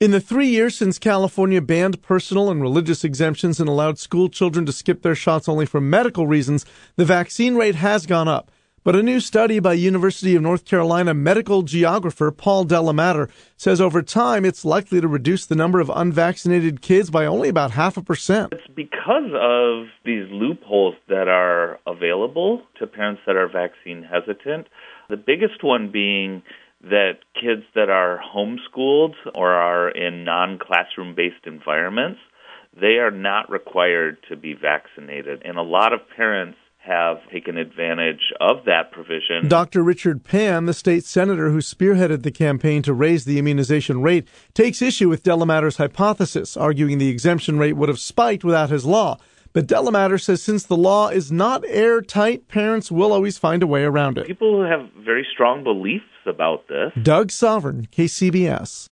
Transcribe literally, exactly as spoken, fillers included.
In the three years since California banned personal and religious exemptions and allowed school children to skip their shots only for medical reasons, the vaccine rate has gone up. But a new study by University of North Carolina medical geographer Paul Delamater says over time it's likely to reduce the number of unvaccinated kids by only about half a percent. It's because of these loopholes that are available to parents that are vaccine hesitant. The biggest one being that kids that are homeschooled or are in non-classroom-based environments, they are not required to be vaccinated. And a lot of parents have taken advantage of that provision. Doctor Richard Pan, the state senator who spearheaded the campaign to raise the immunization rate, takes issue with Delamater's hypothesis, arguing the exemption rate would have spiked without his law. But Delamater says since the law is not airtight, parents will always find a way around it. People have very strong beliefs about this. Doug Sovereign, K C B S.